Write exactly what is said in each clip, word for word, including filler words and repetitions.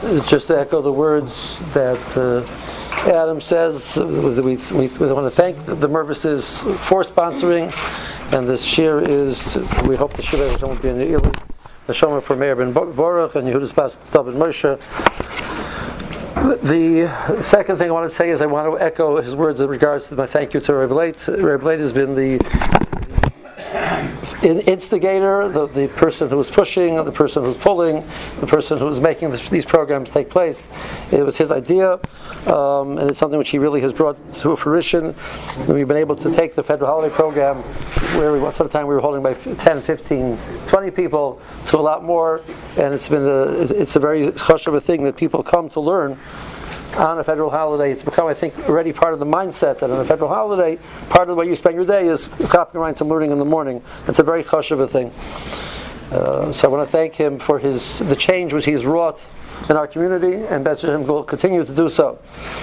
just to echo the words that uh, Adam says, we, we, we want to thank the Mervises for sponsoring, and this shir is, we hope the shir will be in the Ili, the Shomer for Meir ben Baruch and Yehudas Bas David Moshe. The second thing I want to say is I want to echo his words in regards to my thank you to Rebbe Leit. Rebbe Leit has been the instigator, the, the person who was pushing, the person who's pulling, the person who was making this, these programs take place. It was his idea, um, and it's something which he really has brought to fruition. We've been able to take the federal holiday program, where we once at a time we were holding by ten, fifteen, twenty people, to a lot more, and it's been a, it's a very hush of a thing that people come to learn on a federal holiday. It's become, I think, already part of the mindset that on a federal holiday, part of the way you spend your day is copying some learning in the morning. It's a very chush of a thing. Uh, so I want to thank him for his the change which he's wrought in our community, and B'ezras Hashem will continue to do so.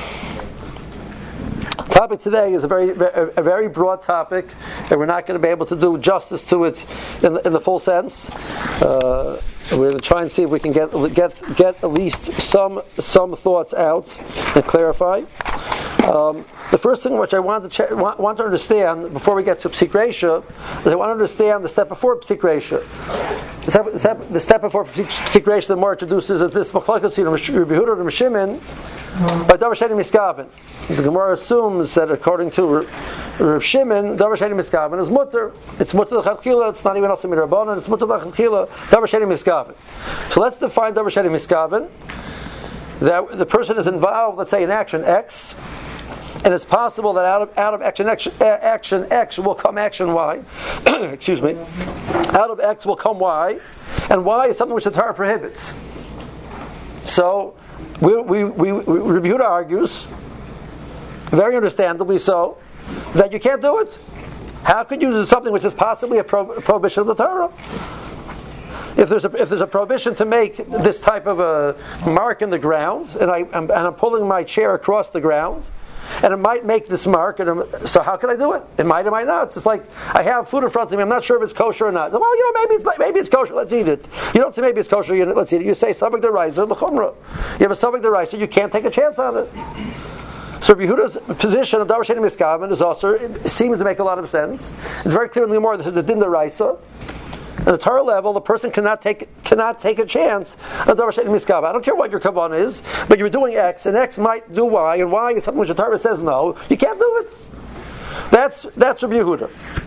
The topic today is a very a very broad topic, and we're not going to be able to do justice to it in the, in the full sense. Uh, We're going to try and see if we can get get get at least some some thoughts out and clarify. Um, the first thing which I want to che- want, want to understand before we get to Psik Reisha is I want to understand the step before Psik Reisha. The step, the step, the step before Psik Reisha, the more introduces is this Machlokes Rebbe Yehuda and Rebbe Shimon by Davar Sheni Miskaven. The Gemara assumes that according to Reb Shimon, Davar Sheni Miskaven is mutter. It's mutter l'chadchila. It's not even also midrabanan. It's mutter l'chadchila. Davar Sheni Miskaven. So let's define Davar Sheni Miskaven. That the person is involved, let's say, in action X, and it's possible that out of out of action X, action X will come action Y. Excuse me. Out of X will come Y, and Y is something which the Torah prohibits. So. We, we, we, we, Rebbe Yehuda argues, very understandably so, that you can't do it. How could you do something which is possibly a, pro, a prohibition of the Torah? If there's a if there's a prohibition to make this type of a mark in the ground, and I I'm, and I'm pulling my chair across the ground, and it might make this mark, and I'm, so how can I do it? It might, it might not. It's just like I have food in front of me. I'm not sure if it's kosher or not. Well, you know, maybe it's like, maybe it's kosher. Let's eat it. You don't say maybe it's kosher. You, let's eat it. You say Savik D'Oraisa l'chumra. You have a Savik D'Oraisa. You can't take a chance on it. So Rebbe Yehuda's position of Davar Sheni Miskaven is also it seems to make a lot of sense. It's very clear in the Gemara that there's a din D'Oraisa. At the Torah level, the person cannot take cannot take a chance on Davar Sheni Miskaven. I don't care what your kavanah is, but you're doing X, and X might do Y, and Y is something which the Torah says no. You can't do it. That's that's Rebbe Yehuda.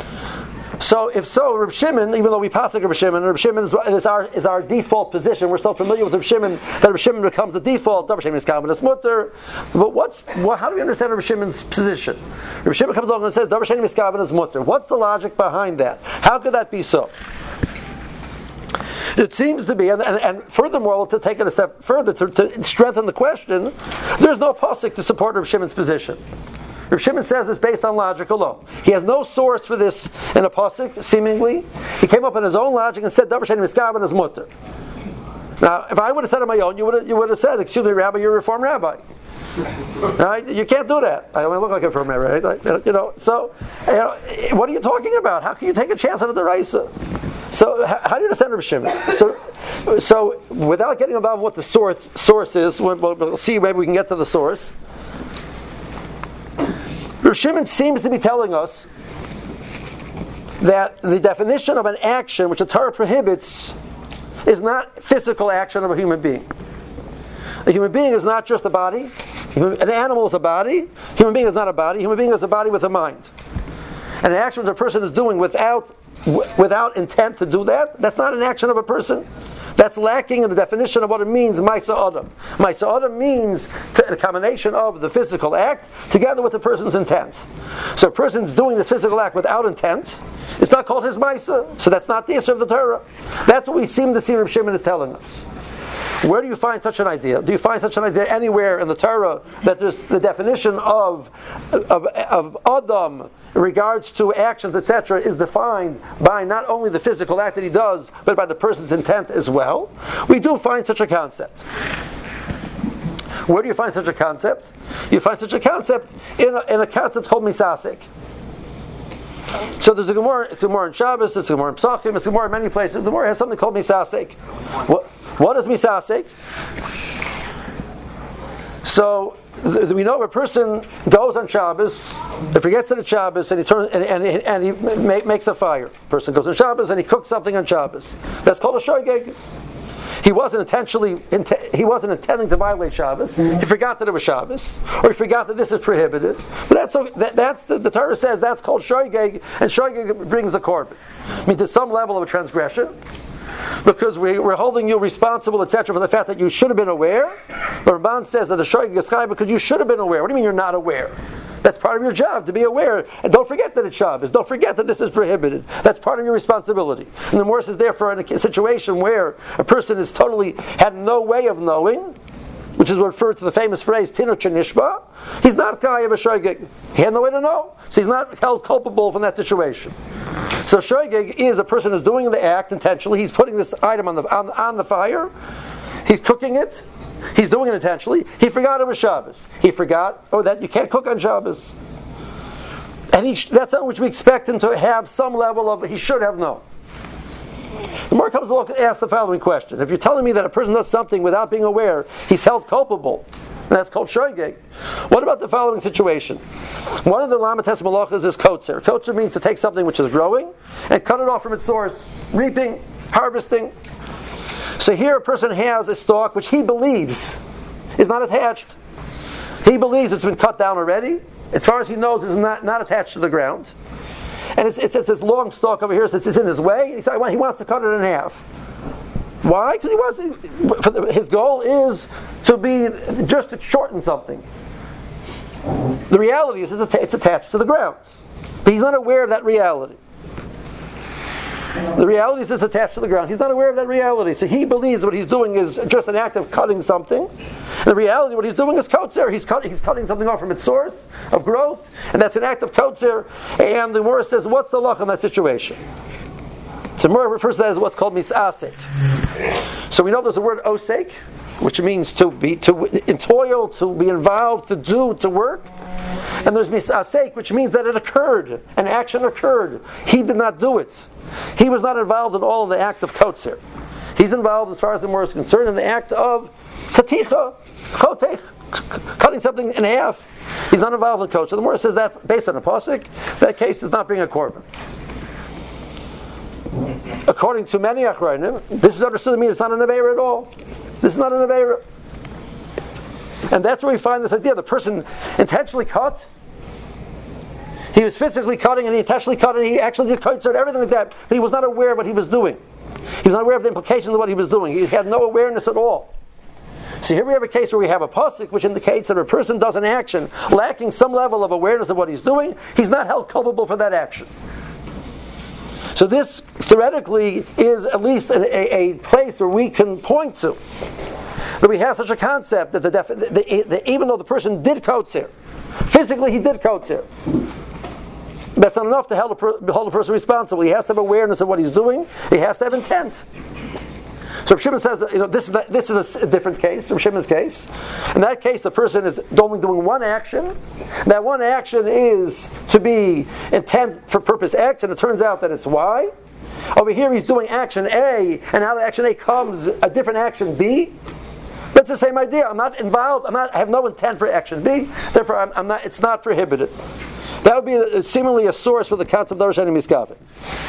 So if so, Reb Shimon, even though we pass like Reb Shimon, Reb Shimon is, is our is our default position. We're so familiar with Reb Shimon that Reb Shimon becomes the default. Davar Sheni Miskaven is mutter. But what's well, how do we understand Reb Shimon's position? Reb Shimon comes along and says Davar Sheni Miskaven is mutter. What's the logic behind that? How could that be so? It seems to be, and, and, and furthermore, to take it a step further to, to strengthen the question, there's no pasuk to support Reb Shimon's position. Reb Shimon says it's based on logic alone. He has no source for this in a pasuk, seemingly. He came up in his own logic and said, Davar Sheni Miskaven is mutter. Now, if I would have said it on my own, you would have, you would have said, excuse me, Rabbi, you're a Reform rabbi. Right? You can't do that. I don't look like a Reform rabbi, right? You know, so, you know, what are you talking about? How can you take a chance on the D'Oraisa? So, how do you understand Reb Shimon? So, so, without getting involved in what the source, source is, we'll, we'll see, maybe we can get to the source. Reb Shimon seems to be telling us that the definition of an action which the Torah prohibits is not physical action of a human being. A human being is not just a body. An animal is a body. A human being is not a body. A human being is a body with a mind. And an action which a person is doing without without intent to do that, that's not an action of a person. That's lacking in the definition of what it means, Ma'aseh Adam. Ma'aseh Adam means a combination of the physical act together with the person's intent. So a person's doing this physical act without intent, it's not called his Ma'aseh. So that's not the issue of the Torah. That's what we seem to see Reb Shimon is telling us. Where do you find such an idea? Do you find such an idea anywhere in the Torah that there's the definition of of, of Adam in regards to actions, et cetera, is defined by not only the physical act that he does, but by the person's intent as well? We do find such a concept. Where do you find such a concept? You find such a concept in a, in a concept called misasek. So there's a Gemara, it's a Gemara in Shabbos, it's a Gemara in Pesachim, it's a Gemara in many places. The Gemara has something called misasek. What, what is misasek? So th- we know if a person goes on Shabbos, if he gets to the Shabbos and he turns and, and, and he ma- makes a fire, person goes on Shabbos and he cooks something on Shabbos. That's called a shogeg. He wasn't intentionally int- he wasn't intending to violate Shabbos. He forgot that it was Shabbos, or he forgot that this is prohibited. But that's that, that's the, the Torah says that's called shogeg, and shogeg brings a korban. I mean, to some level of a transgression. Because we, we're holding you responsible, et cetera, for the fact that you should have been aware. But Ramban says that the shogeg is chai because you should have been aware. What do you mean you're not aware? That's part of your job, to be aware. And don't forget that it's Shabbos. Don't forget that this is prohibited. That's part of your responsibility. And the Morris is therefore in a situation where a person is totally, had no way of knowing, which is referred to the famous phrase, Tinuk Shenishba. He's not Kai of a shogeg. He had no way to know. So he's not held culpable from that situation. So shogeg is a person who's doing the act intentionally. He's putting this item on the on, on the fire. He's cooking it. He's doing it intentionally. He forgot it was Shabbos. He forgot, oh, that you can't cook on Shabbos. And he, that's on which we expect him to have some level of, he should have known. The more comes along to ask the following question. If you're telling me that a person does something without being aware, he's held culpable, and that's called shogeg. What about the following situation? One of the lamates malachas is kotzer. Kotzer means to take something which is growing and cut it off from its source. Reaping, harvesting. So here a person has a stalk which he believes is not attached. He believes it's been cut down already. As far as he knows, it's not, not attached to the ground. And it's, it's, it's this long stalk over here, so it's, it's in his way. He, said, he wants to cut it in half. Why? Because he wants for the, his goal is to be just to shorten something. The reality is it's, it's attached to the ground, but he's not aware of that reality. The reality is it's attached to the ground. He's not aware of that reality, so he believes what he's doing is just an act of cutting something. And the reality, what he's doing is kotzer. He's cutting, he's cutting something off from its source of growth, and that's an act of kotzer. And the Gemara says, what's the luck in that situation? So Gemara refers to that as what's called misasek. So we know there's a word osek, which means to be to toil, to be involved, to do, to work. And there's misasek, which means that it occurred, an action occurred. He did not do it. He was not involved at all in the act of kotzer. He's involved, as far as the Gemara is concerned, in the act of taticha, chotech, cutting something in half. He's not involved in kotzer. The Gemara says that based on a pasuk, that case does not bring a korban. According to many achronim, this is understood to mean it's not an aveira at all. This is not an aveira. And that's where we find this idea. The person intentionally cut. He was physically cutting and he intentionally cut and he actually did kotzer and everything like that, but he was not aware of what he was doing. He was not aware of the implications of what he was doing. He had no awareness at all. So here we have a case where we have a pasuk which indicates that if a person does an action lacking some level of awareness of what he's doing, he's not held culpable for that action. So this, theoretically, is at least a, a, a place where we can point to that we have such a concept that the, def, the, the, the even though the person did kotzer, physically he did kotzer, that's not enough to hold a, per, hold a person responsible. He has to have awareness of what he's doing. He has to have intent. So Reb Shimon says, you know, this is this is a different case, Reb Shimon's case. In that case, the person is only doing one action. That one action is to be intent for purpose X, and it turns out that it's Y. Over here, he's doing action A, and out of action A comes a different action B. That's the same idea. I'm not involved. I'm not. I have no intent for action B. Therefore, I'm, I'm not. It's not prohibited. That would be a, seemingly a source for the concept of Darshan Miskaven.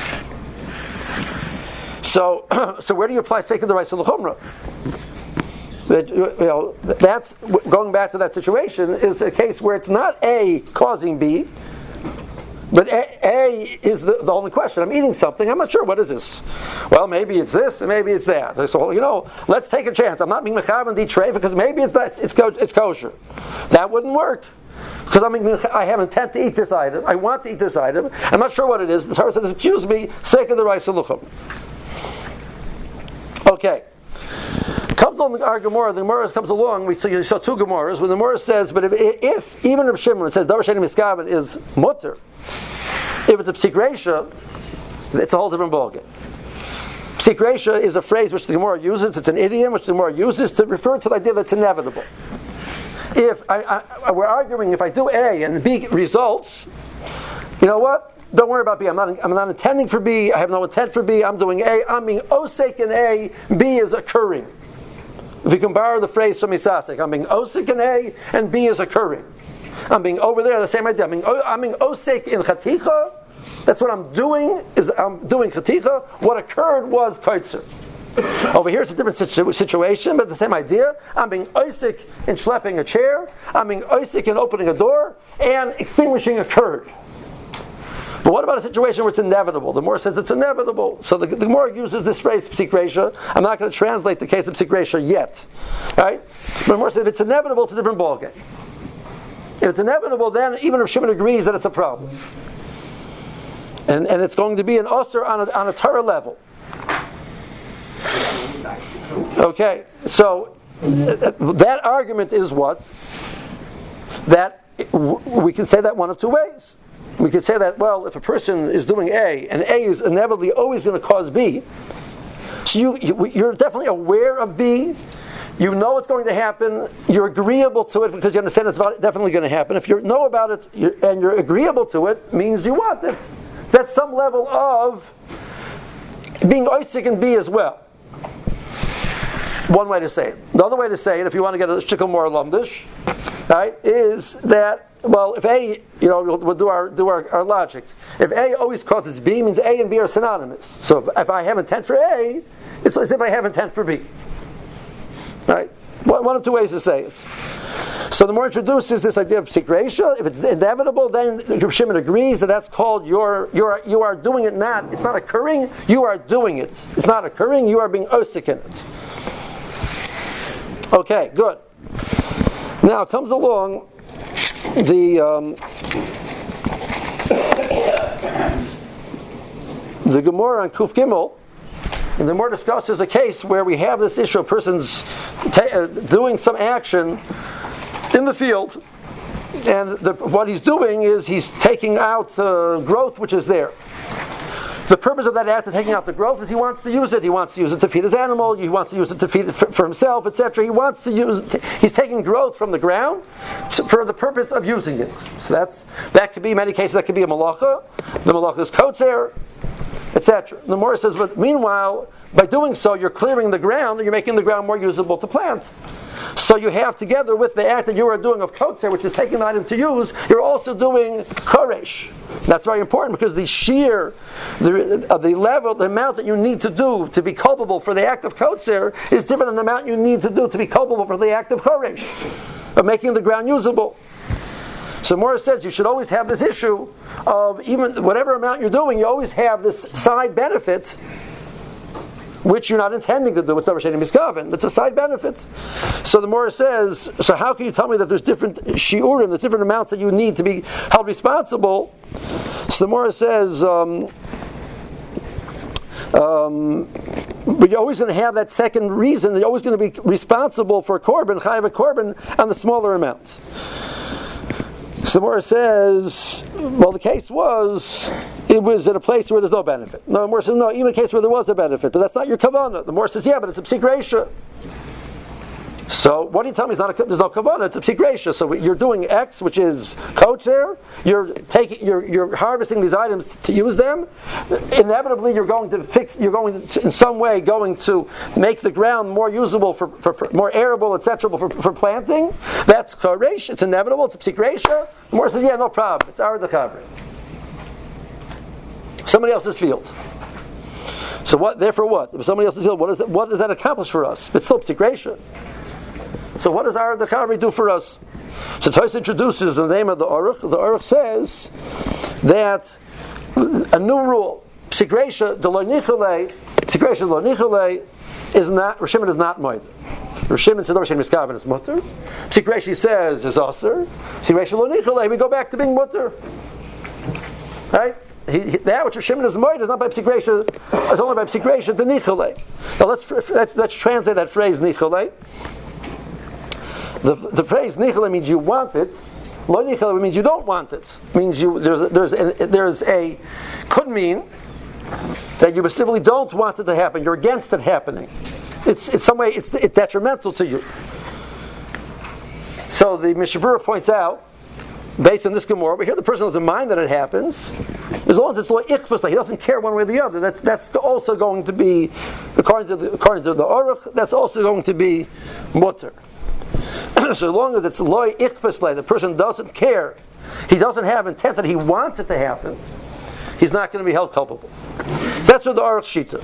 So, so where do you apply Seikah D'Oraisa L'Chumra? You know, that's going back to that situation is a case where it's not A causing B, but A, A is the, the only question. I'm eating something. I'm not sure what is this. Well, maybe it's this, and maybe it's that. So you know, let's take a chance. I'm not being mechavan di treif because maybe it's that, it's it's kosher. That wouldn't work. Because I mean, I have intent to eat this item. I want to eat this item. I'm not sure what it is. The Torah says, "Excuse me, Seikah D'Oraisa L'Chumra." Okay. Comes along our Gemara. The Gemara comes along. We see, you saw two Gemaras. When the Gemara says, but if, if even Reb Shimon says Davar Sheni Miskaven is mutter, if it's a psik reisha, it's a whole different ballgame. Psik reisha is a phrase which the Gemara uses. It's an idiom which the Gemara uses to refer to the idea that's inevitable. If I, I, we're arguing, if I do A and B results, you know what? Don't worry about B. I'm not, I'm not intending for B. I have no intent for B. I'm doing A. I'm being osek in A. B is occurring. If we can borrow the phrase from Isasek, I'm being osik in A and B is occurring. I'm being over there, the same idea. I'm being, I'm being osik in chaticha. That's what I'm doing, is I'm doing chaticha. What occurred was kaitzer. Over here it's a different situ- situation, but the same idea. I'm being osik in schlepping a chair. I'm being osik in opening a door. And extinguishing occurred. But what about a situation where it's inevitable? The Gemara says it's inevitable. So the, the Gemara uses this phrase, psik reisha. I'm not going to translate the case of psik reisha yet. Right? But the Gemara says if it's inevitable, it's a different ballgame. If it's inevitable, then even if Shimon agrees that it's a problem. And and it's going to be an usher on a, on a Torah level. Okay, so that argument is what? That we can say that one of two ways. We could say that, well, if a person is doing A, and A is inevitably always going to cause B, so you, you, you're definitely aware of B, you know what's going to happen, you're agreeable to it because you understand it's definitely going to happen. If you know about it you, and you're agreeable to it, means you want it. That's some level of being oisik in B as well. One way to say it. The other way to say it, if you want to get a shikol more lumdish, right, is that, well, if A, you know, we'll, we'll do our do our, our logic. If A always causes B, means A and B are synonymous. So if, if I have intent for A, it's as if I have intent for B. Right? One, one of two ways to say it. So the more introduces this idea of psik reisha. If it's inevitable, then Reb Shimon agrees that that's called your you are you are doing it not. It's not occurring. You are doing it. It's not occurring. You are being osik in it. Okay, good. Now comes along the um, the Gemara on Kuf Gimel, and the Gemara discusses a case where we have this issue of persons ta- uh, doing some action in the field, and the, what he's doing is he's taking out uh, growth which is there. The purpose of that act of taking out the growth is he wants to use it. He wants to use it to feed his animal. He wants to use it to feed it for, for himself, et cetera. He wants to use it. He's taking growth from the ground to, for the purpose of using it. So that's that could be in many cases that could be a malacha. The malacha is kotzer, et cetera. The Gemara says, but meanwhile, by doing so, you're clearing the ground and you're making the ground more usable to plant. So you have, together with the act that you are doing of kotzer, which is taking the item to use, you're also doing choresh. That's very important because the sheer, the, uh, the level, the amount that you need to do to be culpable for the act of kotzer is different than the amount you need to do to be culpable for the act of choresh, of making the ground usable. So Morris says you should always have this issue of even whatever amount you're doing, you always have this side benefit which you're not intending to do. It's never shayim miskaven. That's a side benefit. So the Morris says, so how can you tell me that there's different shiurim, there's different amounts that you need to be held responsible? So the Morris says, um, um, but you're always going to have that second reason. You're always going to be responsible for korban, chayav a korban, on the smaller amounts. So the Morris says, well, the case was, it was at a place where there's no benefit. No, the Morris says, no, even a case where there was a benefit, but that's not your kavanah. The Morris says, yeah, but it's a psik reisha. So, what do you tell me? It's not a, there's no kavanah, it's a psik reisha. So you're doing X, which is kotzer, you're taking, you're, you're harvesting these items to use them. Inevitably, you're going to fix, you're going to, in some way, going to make the ground more usable, for, for, for more arable, et cetera, for, for planting. That's choresh, it's inevitable, it's a psik reisha. The Morris says, yeah, no problem, it's our dechavri. Somebody else's field. So what? Therefore, what? If somebody else's field, what, is it, what does that accomplish for us? It's still psik reisha. So what does our dechavri do for us? So Toys introduces the name of the Aruch. The Aruch says that a new rule, psik reisha de lo nichole, psik reisha de lo nichole is not, Rosh Shimon is not moed. Rosh Shimon says Rosh Shimon is miskaven is mutter. Psik reisha says is aser. Psik reisha lo nichole, we go back to being mutter. Right? He, he, that which Rosh Shimon is moed is not by psik reisha, it's only by psik reisha de nichole. Now let's, let's let's translate that phrase nichole. The, the phrase nichole means you want it. Lo nichole means you don't want it. Means you there's a, there's a, there's a could mean that you specifically don't want it to happen. You're against it happening. It's in some way it's, it's detrimental to you. So the Mishabura points out, based on this Gemara, but here the person has in mind that it happens. As long as it's loy ichbus, he doesn't care one way or the other. That's that's also going to be, according to the, according to the Aruch, that's also going to be mutter. So as long as it's loy ichbus, the person doesn't care, he doesn't have intent that he wants it to happen, he's not going to be held culpable. So that's what the Aruch Shita.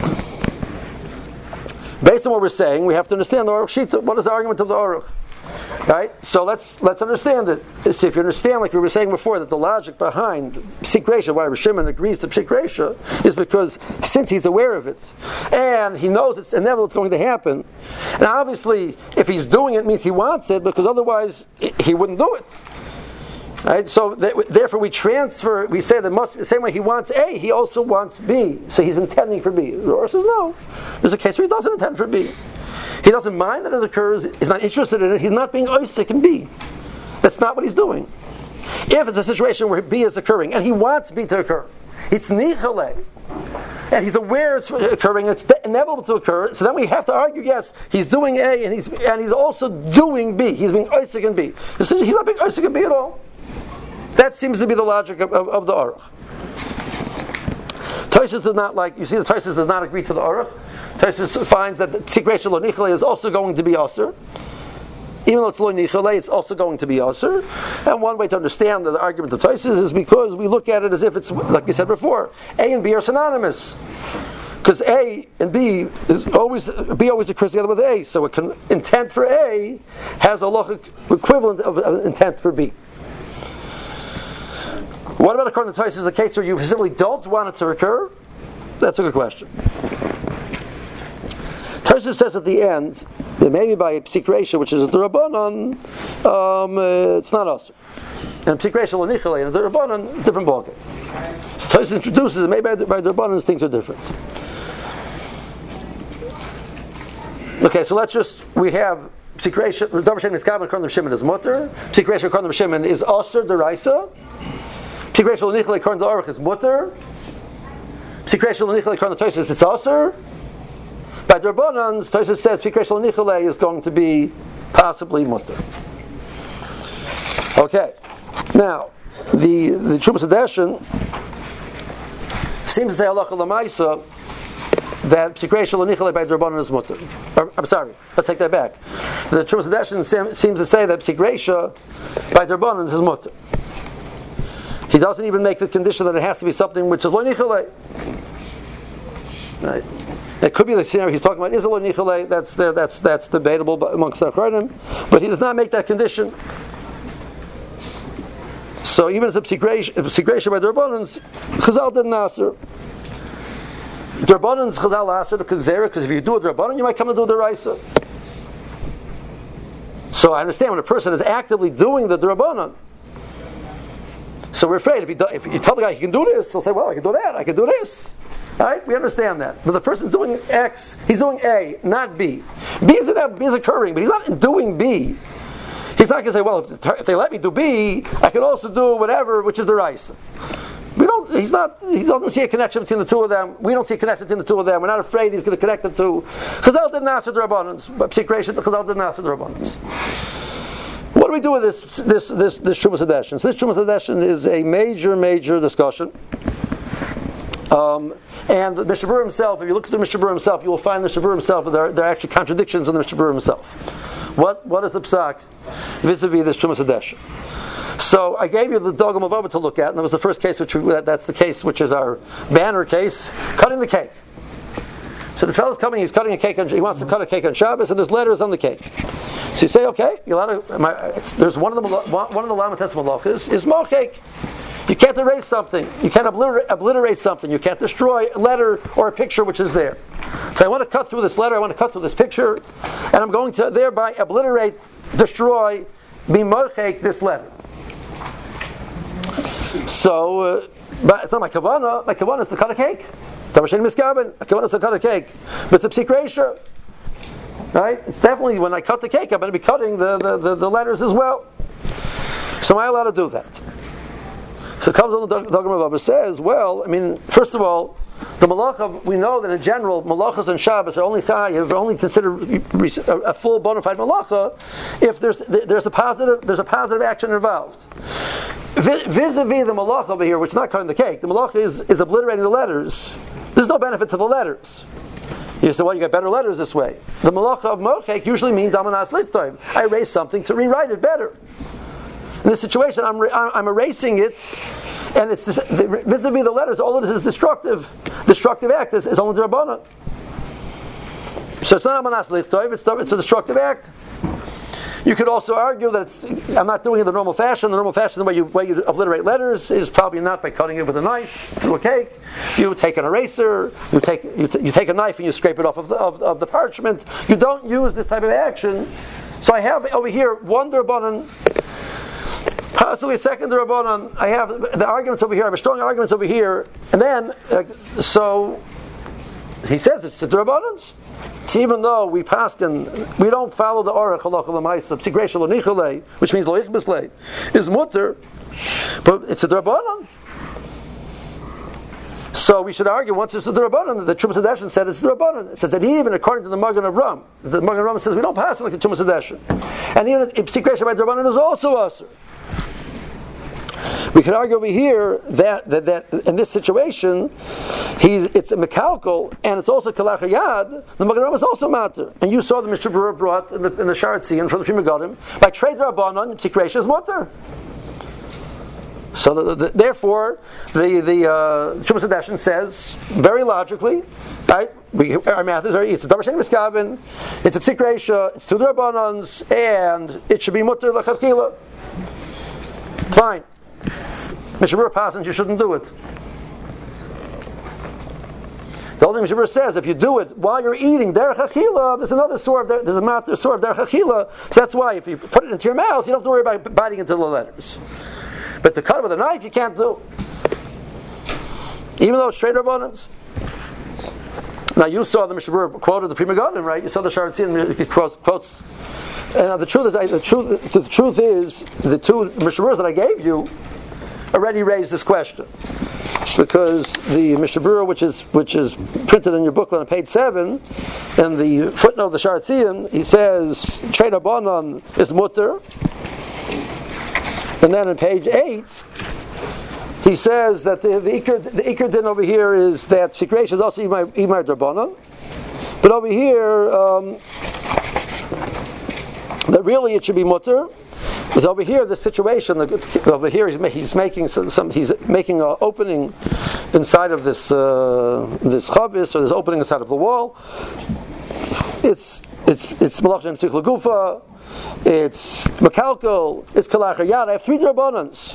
Based on what we're saying, we have to understand the Aruch Shita. What is the argument of the Aruch? Right? So let's let's understand it. See, if you understand, like we were saying before, that the logic behind Psik Reisha, why Rosh Shimon agrees to Psik Reisha, is because since he's aware of it, and he knows it's inevitable it's going to happen, and obviously if he's doing it, it means he wants it, because otherwise he wouldn't do it. Right? So that, therefore we transfer, we say that must, the same way he wants A, he also wants B. So he's intending for B. The Aruch says no. There's a case where he doesn't intend for B. He doesn't mind that it occurs, he's not interested in it, he's not being oisik in B. That's not what he's doing. If it's a situation where B is occurring, and he wants B to occur, it's nichale, and he's aware it's occurring, it's inevitable to occur, so then we have to argue, yes, he's doing A, and he's and he's also doing B. He's being oisik in B. He's not being oisik in B at all. That seems to be the logic of, of, of the Aruch. Tosfos does not like, you see the Tosfos does not agree to the Aruch. Tosfos finds that the Psik Reisha lo nichale is also going to be aser. Even though it's lo nichale, it's also going to be aser. And one way to understand the argument of Tosfos is because we look at it as if it's, like we said before, A and B are synonymous. Because A and B is always B always occurs together with A. So a con- intent for A has a logic equivalent of, of intent for B. What about according to Tosfos, a case where you simply don't want it to occur? That's a good question. Tosfos says at the end that maybe by a Psik Reisha, which is the Rabbanon, um, uh, it's not us. And Psik Reisha lo nichale, and the Rabbanon, different ballgame. So Tosfos introduces that maybe by the, by the Rabbanon things are different. Okay, so let's just, we have Psik Reisha, Davar Shem Niskaben according to Shimon is mutter, Psik Reisha according to Shimon is aser deraisa, Psik Reisha lo nichale according to the Aruch is mutter, Psik Reisha lo nichale according to Tosfos it's aser. By the Rabbanans, Tosfos says Psik Reisha lo nichale is going to be possibly mutter. Okay, now the the Trumas Hadeshin seems to say halacha l'maisa that Psik Reisha lo nichale by the Rabbanan is mutter. I'm sorry, let's take that back. The Trumas Hadeshin seems to say that Psik Reisha by the Rabbanan is mutter. He doesn't even make the condition that it has to be something which is lo nichale. Right. It could be the scenario he's talking about is lo nichale. That's there. That's that's debatable amongst the Achronim, but he does not make that condition. So even if it's a Psik Reisha by the Rabbanans, Chazal didn't aser. The Rabbanans Chazal aser the Kazera, because if you do it the Rabbanan, you might come to do the Raisa. So I understand when a person is actively doing the Rabbanan. So we're afraid if, he do, if you tell the guy he can do this, he'll say, "Well, I can do that. I can do this." All right, we understand that. But the person's doing X, he's doing A, not B. B is, B is occurring, but he's not doing B. He's not going to say, "Well, if, if they let me do B, I can also do whatever, which is the Raisa." We don't. He's not. He doesn't see a connection between the two of them. We don't see a connection between the two of them. We're not afraid he's going to connect the two. Chazal didn't ask the Rabbanans, but Psik Reisha, Chazal didn't ask the Rabbanans. What do we do with this this this this Trumas Hadeshin? So this Trumas Hadeshin is a major, major discussion. Um, and the Mishnah Berurah himself, if you look at the Mishnah Berurah himself, you will find the Mishnah Berurah himself, there are, there are actually contradictions in the Mishnah Berurah himself. What what is the psak vis-a-vis this Trumas Hadeshin? So I gave you the Dogam of Avot to look at, and that was the first case, which we, that, that's the case which is our banner case, cutting the cake. So the fellow's coming, he's cutting a cake, on, he wants to cut a cake on Shabbos, and there's letters on the cake. So you say, okay, you're allowed to, my, it's, there's one of the one of the Lamates Malachas is small cake. You can't erase something. You can't obliterate, obliterate something. You can't destroy a letter or a picture which is there. So I want to cut through this letter, I want to cut through this picture, and I'm going to thereby obliterate, destroy, be mochek this letter. So, uh, but it's not my kavanah. My kavanah is to cut a cake. Davar Sheni Miskaben. My kavanah is to cut a cake. But it's a Psik Reisha. Right? It's definitely, when I cut the cake, I'm going to be cutting the, the, the, the letters as well. So am I allowed to do that? So it comes on the Dogam of Abba says, well, I mean, first of all, the malacha, we know that in general, malachas and Shabbos are only chayav, are only considered a full bona fide malacha if there's there's a positive there's a positive action involved. vis-a-vis the malach over here, which is not cutting the cake, the malach is, is obliterating the letters. There's no benefit to the letters. You say, well, you get better letters this way. The malach of mochek usually means amanas litztoim. I erase something to rewrite it better. In this situation, I'm, re- I'm erasing it, and it's this, the, vis-a-vis the letters, all of this is destructive. Destructive act is, is only the Rabbanan. So it's not amanas litztoim, it's, it's a destructive act. You could also argue that it's, I'm not doing it the normal fashion. The normal fashion, the way you, way you obliterate letters, is probably not by cutting it with a knife through a cake. You take an eraser, you take you, t- you take a knife and you scrape it off of the, of, of the parchment. You don't use this type of action. So I have over here one D'Rabbanan, possibly a second D'Rabbanan. I have the arguments over here. I have strong arguments over here, and then uh, so he says it's the D'Rabbanans. So even though we paskin, we don't follow the orach halacha l'maisa, psik reisha lo nicholei, which means lo ichbislei, is mutter, but it's a D'Rabbanan. So we should argue once it's a D'Rabbanan, the Trumas Hadeshin said it's a D'Rabbanan. It says that even according to the Magen of Ram, the Magen of Ram says we don't pass it like the Trumas Hadeshin, and even psik reisha by D'Rabbanan is also usher. We can argue over here that, that, that in this situation, he's it's a mekalkal and it's also kalach hayad. The Magen Ram is also matter, and you saw the Mishnah Berurah brought in the in the Sharat Tzion from the Pri Megadim by trade Rabbanon psik reisha is mutter. So the, the, therefore, the the uh, Trumas Hadeshin says very logically, right? We, our math is very. It's a davar sheni miskaven. It's a psik reisha. It's two Rabbanons, and it should be mutter l'chadchila. Fine. Mishnah Berurah passes, you shouldn't do it. The only thing Mishnah Berurah says, if you do it while you're eating derech achila, there's another sword. There's a matter sword of derech achila. So that's why if you put it into your mouth, you don't have to worry about biting into the letters. But to cut it with a knife, you can't do. Even though it's straight Rabbanans. Now you saw the Mishnah Berurah quoted the Pri Megadim, right? You saw the Sharat Tzion quotes. quotes. And the truth is, the truth, the truth is, the two Mishnah Berurahs that I gave you already raised this question, because the Mishnah Berurah, which is which is printed in your booklet on page seven, and the footnote of the Sharat Tzion, he says trade Rabbanan is mutter, and then on page eight, he says that the the ikar, the ikar din over here is that psik reisha is also imay imay Rabbanan, but over here. Um, That really it should be mutter. But over here, the situation over here, he's, he's making some, some. He's making an opening inside of this uh, this chabis, or this opening inside of the wall. It's it's it's malach and tzich lagufa. It's mekalkel. It's kalach hayad. I have three D'Rabbanans.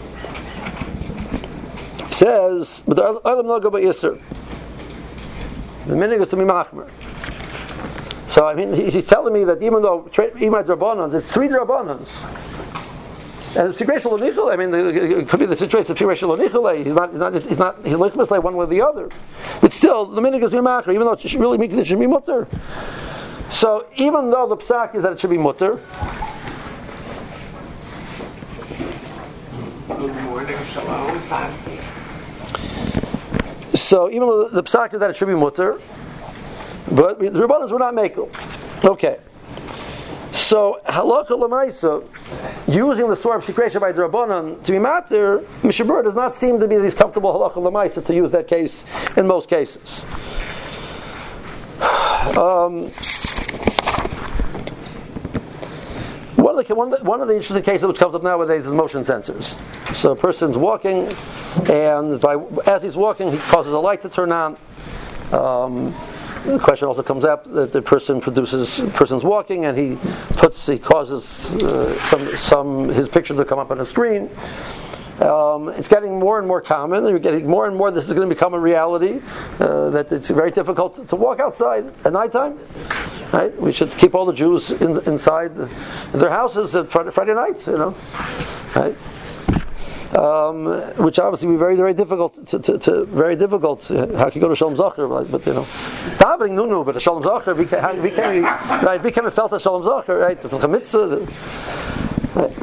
Says, but the olam no go by iser. The minig is to be machmer. So I mean, he's telling me that even though imay D'Rabbanans, it's three D'Rabbanans. And psik reisha lo nicholei, I mean, it could be the situation of psik reisha lo nicholei. He's not, he's not, he's not, he's lichmas like one way or the other. But still, the minig is mimacher, even though it should really mean it should be mutter. So even though the psak is that it should be mutter. Good morning, shalom. So even though the psak is that it should be mutter, but the Rabbanans were not mekel. Okay. So halakha l'maisa, using the sword of psik reisha by D'Rabbanan to be matter, Mishnah Berurah does not seem to be that he's comfortable halakha l'maisa to use that case in most cases. Um, one, of the, one, of the, one of the interesting cases which comes up nowadays is motion sensors. So a person's walking, and by, as he's walking, he causes a light to turn on. Um, The question also comes up that the person produces, person's walking, and he puts, he causes uh, some, some his picture to come up on the screen. Um, it's getting more and more common. You're getting more and more. This is going to become a reality. Uh, that it's very difficult to, to walk outside at nighttime. Right? We should keep all the Jews in, inside their houses at Friday, Friday night. You know, right? Um, which obviously would be very, very difficult. To, to, to very difficult. How can you go to Shalom Zacher? Like, but you know, davening no, no, but a Shalom Zacher, we can, we can, right? We can have felt a Shalom Zacher, right? It's a chamitzah. Right?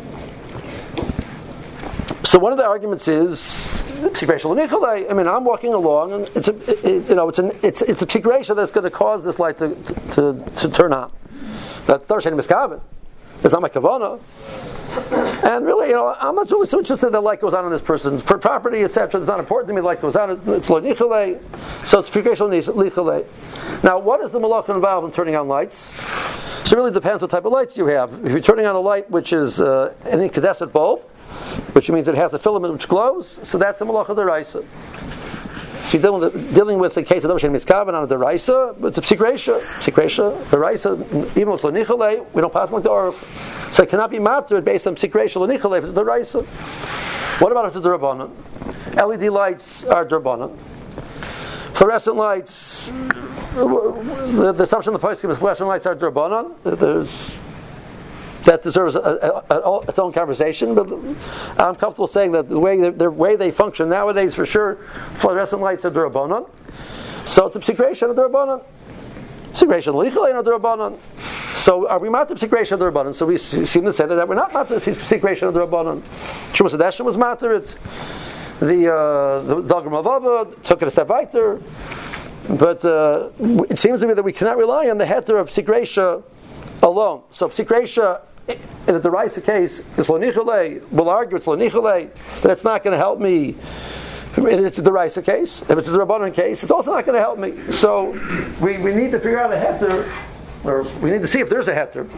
So one of the arguments is psik reisha lo nicholei. I mean, I'm walking along, and it's a, it, you know, it's an, it's it's a psik reisha that's going to cause this light to to, to turn on. That's davar sheni miskaven. It's not my kavanah. And really, you know, I'm not really so interested that light goes on in this person's property, et cetera. It's not important to me. Light goes on. It's lo nichale, so it's precaution nichale. Now, what is the malacha involved in turning on lights? So it really depends what type of lights you have. If you're turning on a light which is uh, an incandescent bulb, which means it has a filament which glows, so that's a malacha deraisa. So you're dealing with, dealing with the case of Dovshin Miskavan on a deraisa, but it's a psikresha. Psikresha, deraisa, even with lo nichale, we don't pass like the Aruch. So it cannot be matter based on psikresha lo nichale if it's deraisa. What about if it's a derabbanan? L E D lights are derabbanan. Fluorescent lights, the, the assumption of the poskim is fluorescent lights are derabbanan. There's that deserves a, a, a, its own conversation, but I'm comfortable saying that the way the, the way they function nowadays, for sure, fluorescent lights are derabbanan. So it's a psikresha of derabbanan. Psikresha lichalein of derabbanan. So are we matter psikresha of derabbanan? So we seem to say that we're not matter psikresha of derabbanan. Shumas Hadeshen was matter it. The uh, the Dalgam Avava took it a step weiter, but uh, it seems to me that we cannot rely on the heter of psikresha alone. So psikresha in a deraisa case is lo nichale. We'll argue it's lo nichale, but it's not going to help me. It's a deraisa case. If it's a derabbanan case, it's also not going to help me. So we, we need to figure out a heter, or we need to see if there's a heter.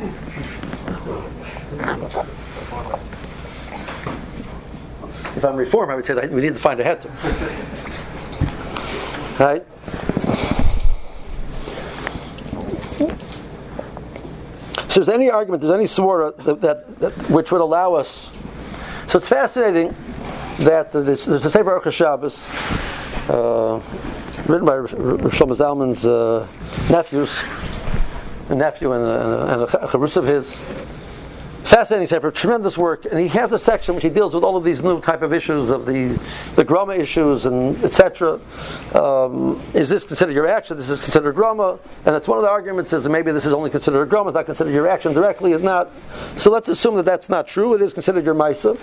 If I'm reform, I would say that we need to find a heter. Right? So there's any argument, there's any swara that, that, that which would allow us. So it's fascinating that this, there's a Sefer Aruch Shabbos uh, written by Rosh Shlomo Zalman's uh, nephews, a nephew and a, and a, a chavrusa of his. Fascinating Sefer, tremendous work, and he has a section which he deals with all of these new type of issues of the the grama issues and et cetera. Um, is this considered your action? This is considered grama, and that's one of the arguments is that maybe this is only considered a grama, it's not considered your action directly, it's not. So let's assume that that's not true. It is considered your maisa.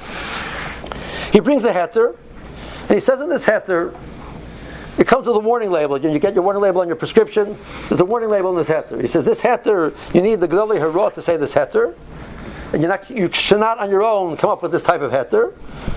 He brings a heter, and he says in this heter, it comes with a warning label. You get your warning label on your prescription. There's a warning label in this heter. He says this heter, you need the Gedolei Harot to say this heter. And you're not, you should not on your own come up with this type of heter,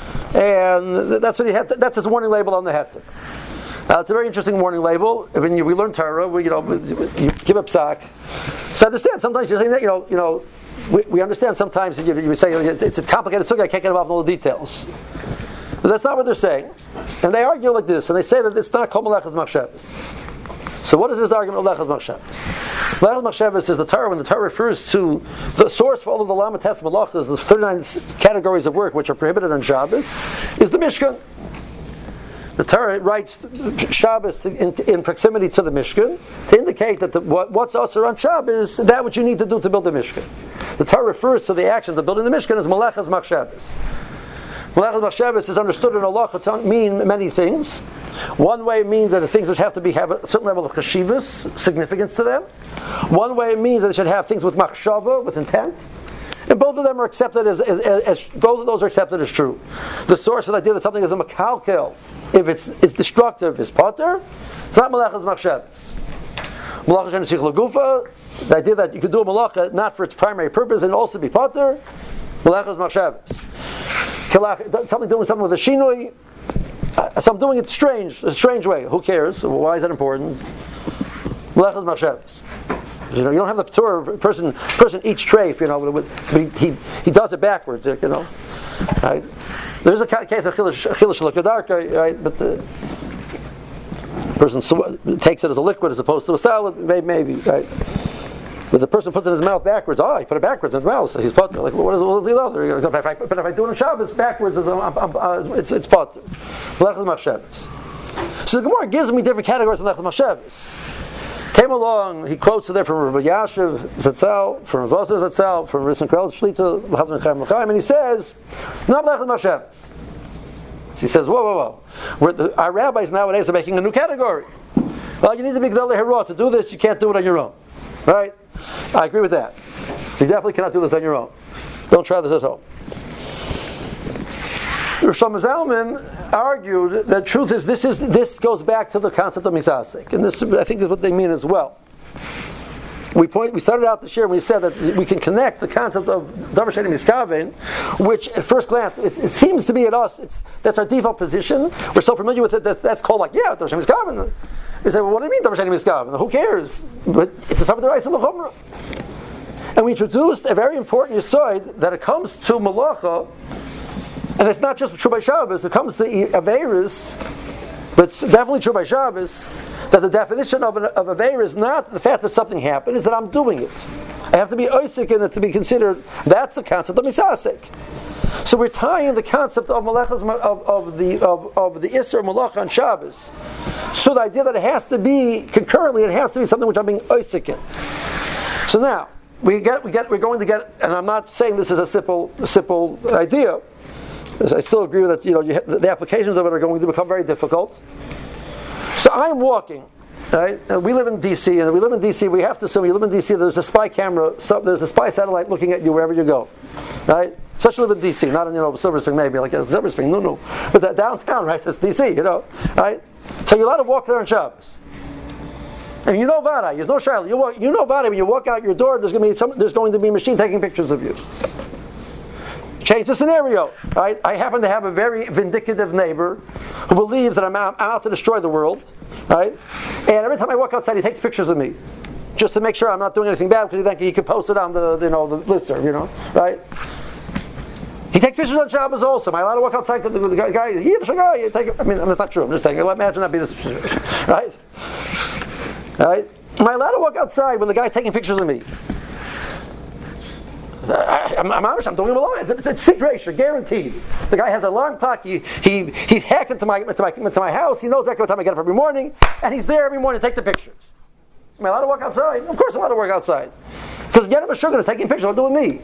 and that's what he had. That's his warning label on the heter. Uh, it's a very interesting warning label. When you, we learn Torah, we, you know, you give up psak. So understand. Sometimes you say, you know, you know, we, we understand. Sometimes you, you say it's a complicated subject. I can't get involved in all the details. But that's not what they're saying, and they argue like this, and they say that it's not kol malachas machshavos. So what is this argument of Lechas Machshavos? Lechas Machshavos is the Torah, when the Torah refers to the source for all of the Lamates Malachas, the thirty-nine categories of work which are prohibited on Shabbos, is the Mishkan. The Torah writes Shabbos in, in proximity to the Mishkan to indicate that the, what, what's also on Shabbos is that what you need to do to build the Mishkan. The Torah refers to the actions of building the Mishkan as Malachas Machshavos. Malachas Machshavos is understood in Allah to mean many things. One way it means that the things which have to be have a certain level of chashivas, significance to them. One way it means that it should have things with machshava, with intent. And both of them are accepted as, as, as, as both of those are accepted as true. The source of the idea that something is a makalkel, if it's, it's destructive, is potter. It's not malachas machshavos. Malachas shenisich lagufa, the idea that you could do a malacha not for its primary purpose and also be potter. Malachas machshavos. Something doing something with a shinui. Uh, so I'm doing it strange, a strange way. Who cares? Why is that important? Malachas machshavos. You know, you don't have the Torah person. Person eats treif. You know, but he, he he does it backwards. You know, right? There's a case of chilish lekadarka, right? But the person sw- takes it as a liquid as opposed to a salad. Maybe, maybe, right? But the person puts it in his mouth backwards. Oh, he put it backwards in his mouth. So he's potter. Like, what is, what is the other? But if I, but if I do it on Shabbos backwards, I'm, I'm, I'm, uh, it's it's potter. Lechas machshavos. So the Gemara gives me different categories of lechas machshavos. Came along. He quotes it there from Rabbi Yashiv Zatzal, from Rav Osir Zatzal, from Rishon Krell Shlita, L'Havdin Chaim L'Chaim, and he says, not lechas machshavos. He says, whoa, whoa, whoa. We're the, our rabbis nowadays are making a new category. Well, you need to be Gedolei Harot to do this. You can't do it on your own, right? I agree with that. You definitely cannot do this on your own. Don't try this at home. Rosh Zalman argued that truth is this is this goes back to the concept of misasek, and this I think is what they mean as well. we point, we started out this year and we said that we can connect the concept of Davar She'eino Miskaven, which at first glance, it, it seems to be at us, it's, that's our default position. We're so familiar with it that that's called like, yeah, Davar She'eino Miskaven. We say, well, what do you mean Davar She'eino Miskaven? Who cares? But it's a Sabbath D'Oraisa L'Chumra. And we introduced a very important yesod that it comes to Malacha, and it's not just true by Shabbos, it comes to Averis, but it's definitely true by Shabbos, that the definition of, an, of Aveir is not the fact that something happened, is that I'm doing it. I have to be oisik in it to be considered, that's the concept of misasik. So we're tying the concept of malachas, of, of the of, of the Isser Malach on Shabbos. So the idea that it has to be, concurrently, it has to be something which I'm being oisik in. So now, we get, we get, we're going to get, and I'm not saying this is a simple, simple idea. I still agree with that, you know, you, the applications of it are going to become very difficult. So I'm walking, right? And we live in D C, and we live in D C. We have to assume you live in D C. There's a spy camera, so there's a spy satellite looking at you wherever you go, right? Especially live in D C, not in you know Silver Spring, maybe like Silver Spring, no, no, but that downtown, right? It's D C, you know, right? So you're allowed to walk there on Shabbos. And you know Vada, there's no Shiloh. You walk, you know Vada. When you walk out your door, there's going to be some, there's going to be a machine taking pictures of you. Change the scenario, right? I happen to have a very vindictive neighbor who believes that I'm out, I'm out to destroy the world, right? And every time I walk outside, he takes pictures of me, just to make sure I'm not doing anything bad, because he thinks he can post it on the, you know, the listserv, you know, right? He takes pictures on Shabbos also. Am I allowed to walk outside with the, the guy? You take, I mean, that's not true. I'm just saying. Imagine that be the situation, right? Right? Am I allowed to walk outside when the guy's taking pictures of me? I, I'm, I'm honest, I'm doing him alone. It's, it's a situation, guaranteed. The guy has a alarm clock. He, he he's hacked into my into my into my house. He knows exactly what time I get up every morning, and he's there every morning to take the pictures. Am I allowed to walk outside? Of course, I'm allowed to walk outside, because Yenim Sugar is taking pictures. What do with me?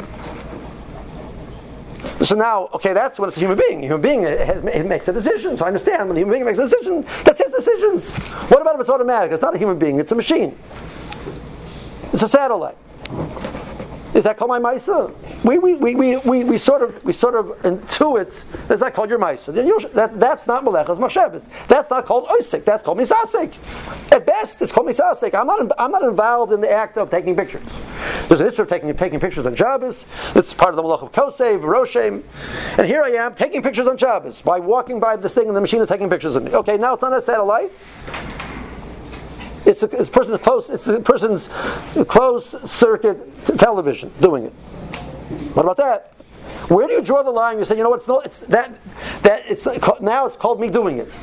So now, okay, that's when it's a human being. A human being it, has, it makes a decision. So I understand when a human being makes a decision, that's his decisions. What about if it's automatic? It's not a human being. It's a machine. It's a satellite. Is that called my Maisa? We we, we, we, we we sort of we sort of intuit. Is that called your Maisa? That, that's not Melechas Machshavas. That's not called Oisik. That's called Misasik. At best, it's called Misasik. I'm not I'm not involved in the act of taking pictures. There's an issue of taking taking pictures on Shabbos. It's part of the Malach of Kosev, Roshem. And here I am taking pictures on Shabbos by walking by this thing, and the machine is taking pictures of me. Okay, now it's not a satellite. It's a, it's a person's close. It's a person's closed circuit t- television doing it. What about that? Where do you draw the line? You say, you know what? It's, no, it's that that it's now it's called me doing it.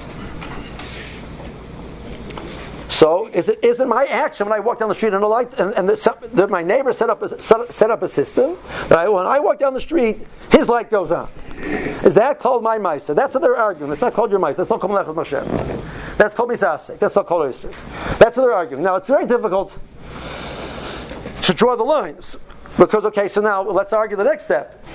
So is it is it my action when I walk down the street and the light and, and the, the, my neighbor set up a, set, set up a system that I, when I walk down the street, his light goes on. Is that called my Maisa? That's what they're arguing. It's not called your Maisa. That's not called Melechas Moshe. That's called Misasek. That's not called Oisik. That's what they're arguing. Now it's very difficult to draw the lines because okay, so now let's argue the next step.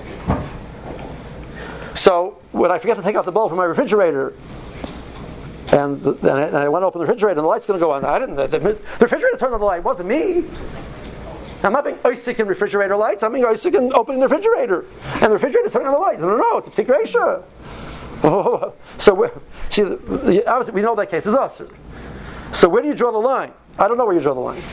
So when I forget to take out the bulb from my refrigerator, and, the, and, I, and I want to open the refrigerator, and the light's going to go on. I didn't. The, the, the refrigerator turned on the light. It wasn't me. I'm not being oisik in refrigerator lights. I'm being oisik in opening the refrigerator, and the refrigerator turned on the light. No, no, no. It's a psikresha. Oh, so see, obviously we know that case is us. So where do you draw the line? I don't know where you draw the line.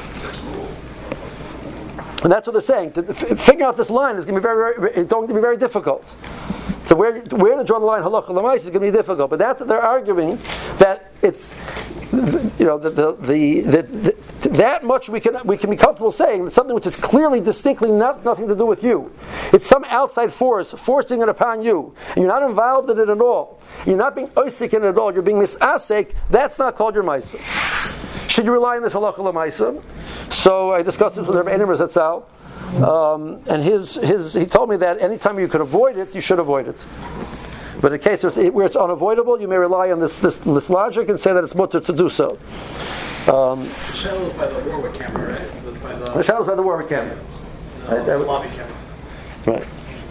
And that's what they're saying. To figure out this line is going to be very, very it's going to be very difficult. So where where to draw the line halacha l'mais is going to be difficult. But that's what they're arguing, that it's you know the the, the, the, the that much we can we can be comfortable saying that something which is clearly distinctly not nothing to do with you. It's some outside force forcing it upon you, and you're not involved in it at all. You're not being oisik in it at all. You're being misasek. That's not called your maisa. Should you rely on this halacha l'maisa? So I discussed this with Rabbi Einer Zatzal. Um, and his, his, he told me that anytime you could avoid it, you should avoid it. But in case where it's unavoidable, you may rely on this, this, this logic and say that it's mutter to do so. Um, the shadow was by the Warwick camera, right? Was by the, the shadow was by the Warwick camera. The, right, the lobby camera. Right.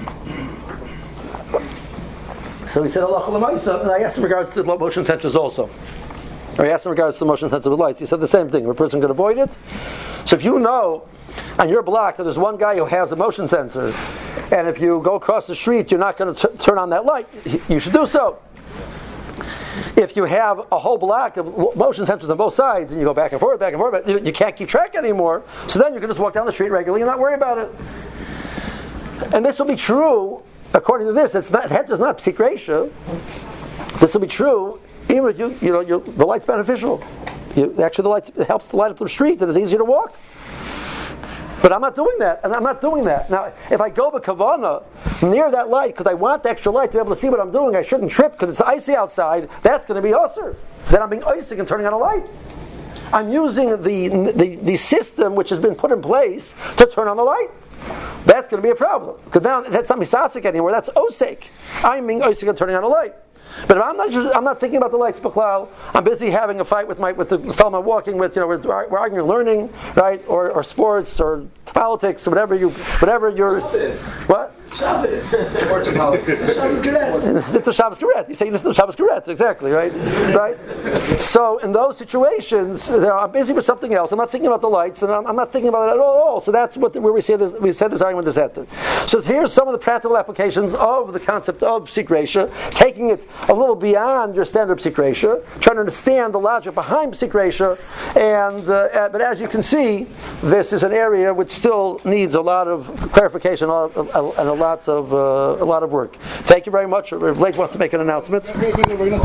So he said Allah Chalamaysa, and I asked in regards to motion sensors also. Or I asked in regards to motion sensitive lights. He said the same thing. If a person could avoid it. So if you know on your block that there's one guy who has a motion sensor, and if you go across the street, you're not going to t- turn on that light, you should do so. If you have a whole block of motion sensors on both sides and you go back and forth, back and forth, but you, you can't keep track anymore. So then you can just walk down the street regularly and not worry about it. And this will be true, according to this. It's not Het is not psik reisha. This will be true even if you you know you, the light's beneficial. You, actually, the light it helps to light up the street and it's easier to walk. But I'm not doing that, and I'm not doing that. Now, if I go to Kavana near that light because I want the extra light to be able to see what I'm doing, I shouldn't trip because it's icy outside. That's going to be usher. Then I'm being icy and turning on a light. I'm using the, the the system which has been put in place to turn on the light. That's going to be a problem because now that's not misasik anymore. That's osek. I'm being icy and turning on a light. But if I'm not just, I'm not thinking about the lights b'klal. I'm busy having a fight with my with the fellow I'm walking with. You know, we're, we're arguing, learning, right, or, or sports, or politics, or whatever you, whatever you're. What? Shabbos. Sports and politics. Shabbos Geret. It's a Shabbos Geret. You say it's the Shabbos Geret, exactly, right? Right. So in those situations, you know, I'm busy with something else. I'm not thinking about the lights, and I'm, I'm not thinking about it at all. So that's what the, where we say this. We said this argument this after. So here's some of the practical applications of the concept of psik reisha, taking it a little beyond your standard psik reisha, trying to understand the logic behind psik reisha, and uh, but as you can see, this is an area which still needs a lot of clarification and a lot of uh, a lot of work. Thank you very much. Blake wants to make an announcement.